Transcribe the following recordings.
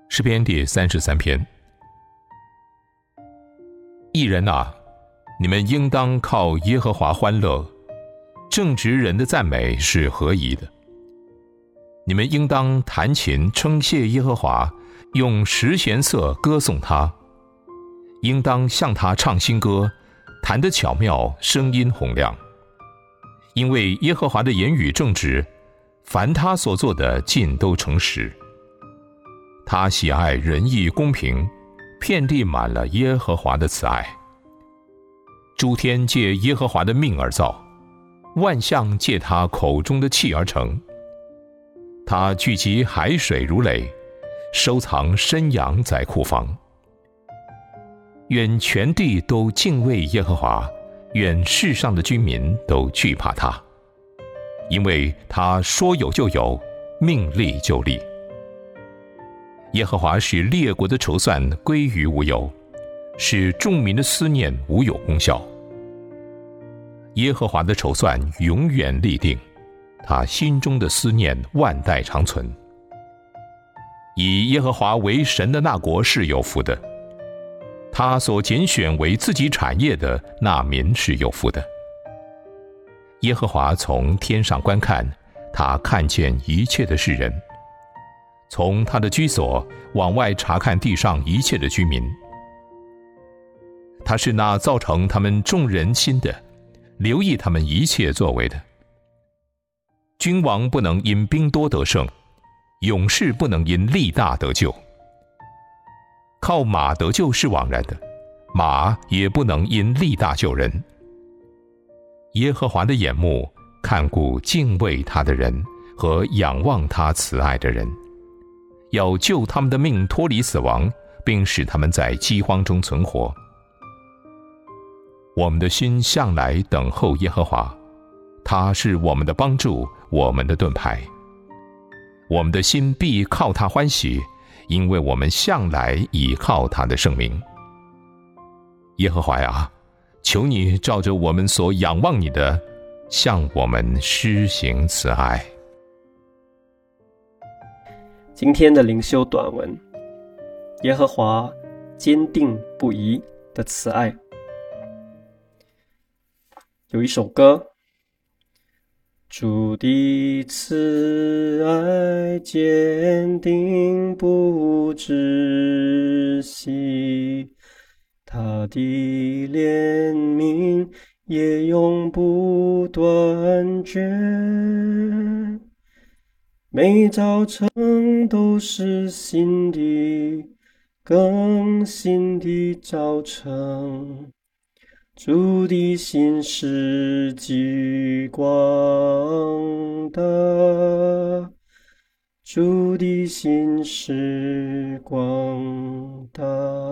诗篇第33篇。义人啊，你们应当靠耶和华欢乐，正直人的赞美是合宜的。你们应当弹琴称谢耶和华，用十弦瑟歌颂他，应当向他唱新歌，弹得巧妙，声音洪亮。因为耶和华的言语正直，凡他所做的尽都诚实。他喜爱仁义公平，遍地满了耶和华的慈爱。诸天借耶和华的命而造，万象借他口中的气而成。他聚集海水如垒，收藏深洋在库房。愿全地都敬畏耶和华，愿世上的居民都惧怕他，因为他说有就有，命立就立。耶和华使列国的筹算归于无有，使众民的思念无有功效。耶和华的筹算永远立定，他心中的思念万代长存。以耶和华为神的那国是有福的，他所拣选为自己产业的那民是有福的。耶和华从天上观看，他看见一切的世人，从他的居所往外查看地上一切的居民。他是那造成他们众人心的，留意他们一切作为的。君王不能因兵多得胜，勇士不能因力大得救。靠马得救是枉然的，马也不能因力大救人。耶和华的眼目看顾敬畏他的人和仰望他慈爱的人，要救他们的命脱离死亡，并使他们在饥荒中存活。我们的心向来等候耶和华，他是我们的帮助，我们的盾牌。我们的心必靠他欢喜，因为我们向来倚靠他的圣名。耶和华啊，求你照着我们所仰望你的，向我们施行慈爱。 今天的灵修短文，耶和华坚定不移的慈爱。有一首歌，主的慈爱坚定不止息，他的怜悯也永不断绝，每早晨都是新的更新的早晨，主的心是极广大，主的心是广大。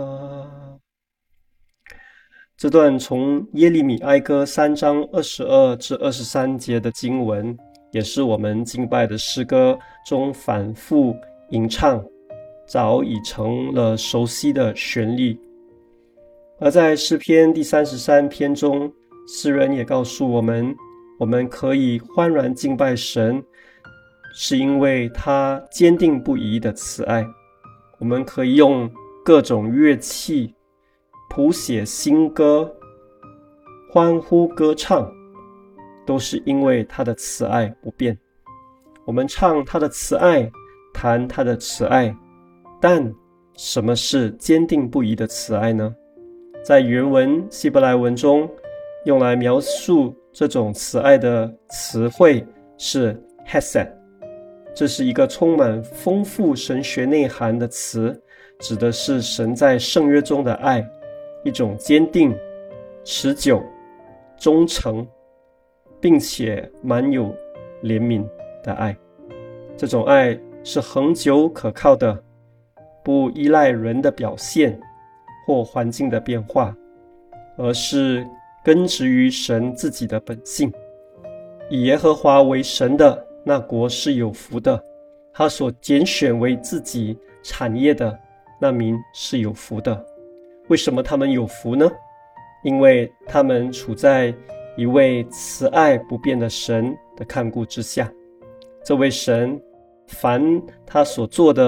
这段从耶利米哀歌3章22至23节的经文，也是我们敬拜的诗歌中反复吟唱，早已成了熟悉的旋律。而在诗篇第33篇中，诗人也告诉我们，我们可以欢然敬拜神，是因为他坚定不移的慈爱。我们可以用各种乐器谱写新歌，欢呼歌唱，都是因为他的慈爱不变。我们唱他的慈爱，谈他的慈爱，但什么是坚定不移的慈爱呢？在原文希伯来文中，用来描述这种慈爱的词汇是 hesed， 这是一个充满丰富神学内涵的词，指的是神在圣约中的爱，一种坚定、持久、忠诚，并且满有怜悯的爱。这种爱是恒久可靠的，不依赖人的表现或环境的变化，而是根植于神自己的本性。以耶和华为神的那国是有福的，他所拣选为自己产业的那民是有福的。为什么他们有福呢？因为他们处在一位慈爱不变的神的看顾之下。这位神，凡他所做的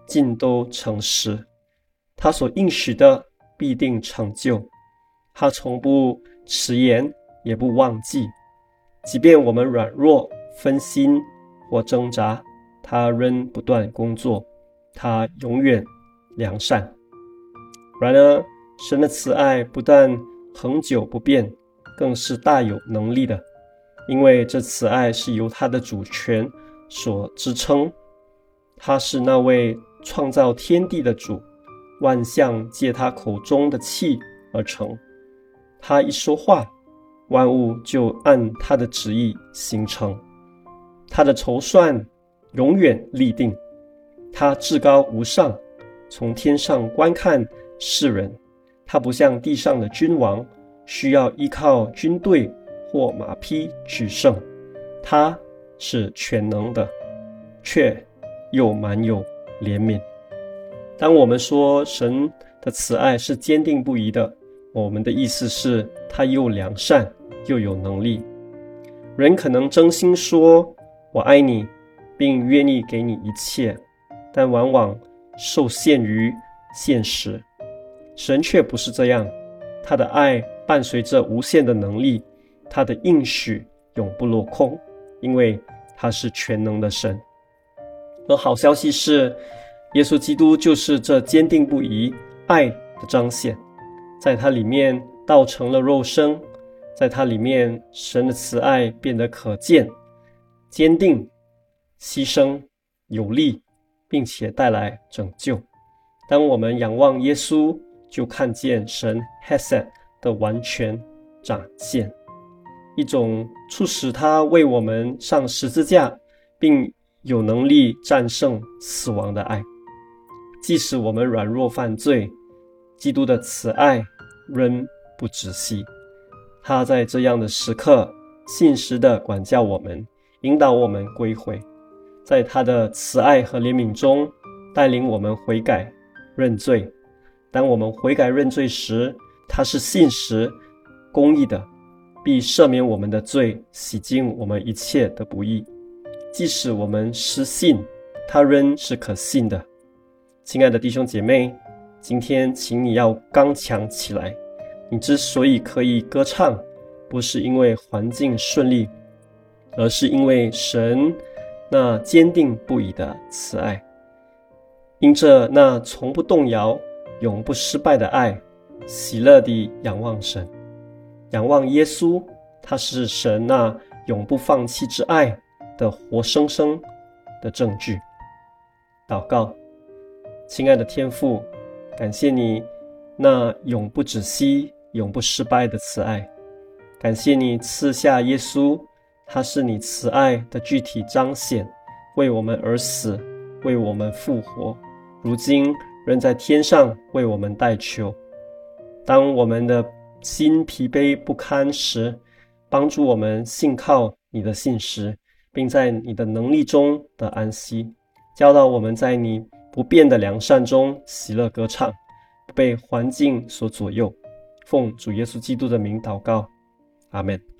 尽都诚实，他所应许的必定成就，他从不迟延，也不忘记。即便我们软弱、分心或挣扎，他仍不断工作，他永远良善。然而，神的慈爱不但恒久不变，更是大有能力的，因为这慈爱是由他的主权所支撑。他是那位创造天地的主，万象借他口中的气而成。他一说话，万物就按他的旨意形成。他的筹算永远立定。他至高无上，从天上观看世人。他不像地上的君王，需要依靠军队或马匹取胜。他是全能的，却又满有怜悯。当我们说神的慈爱是坚定不移的，我们的意思是他又良善又有能力。人可能真心说我爱你，并愿意给你一切，但往往受限于现实。神却不是这样，他的爱伴随着无限的能力，他的应许永不落空，因为他是全能的神。而好消息是，耶稣基督就是这坚定不移爱的彰显。在他里面道成了肉身，在他里面神的慈爱变得可见、坚定、牺牲、有力，并且带来拯救。当我们仰望耶稣，就看见神 Hesed 的完全展现，一种促使他为我们上十字架，并有能力战胜死亡的爱。即使我们软弱犯罪，基督的慈爱仍不止息。他在这样的时刻信实地管教我们，引导我们归回，在他的慈爱和怜悯中带领我们悔改认罪。当我们悔改认罪时，他是信实公义的，必赦免我们的罪，洗净我们一切的不义。即使我们失信，他仍是可信的。亲爱的弟兄姐妹，今天请你要刚强起来。你之所以可以歌唱，不是因为环境顺利，而是因为神那坚定不移的慈爱。因着那从不动摇、永不失败的爱，喜乐地仰望神，仰望耶稣，他是神那永不放弃之爱的活生生的证据。祷告，亲爱的天父，感谢你那永不止息、永不失败的慈爱，感谢你赐下耶稣，他是你慈爱的具体彰显，为我们而死，为我们复活，如今仍在天上为我们代求。当我们的心疲惫不堪时，帮助我们信靠你的信实，并在你的能力中的安息，教导我们在你不变的良善中喜乐歌唱，不被环境所左右。奉主耶稣基督的名祷告，阿们。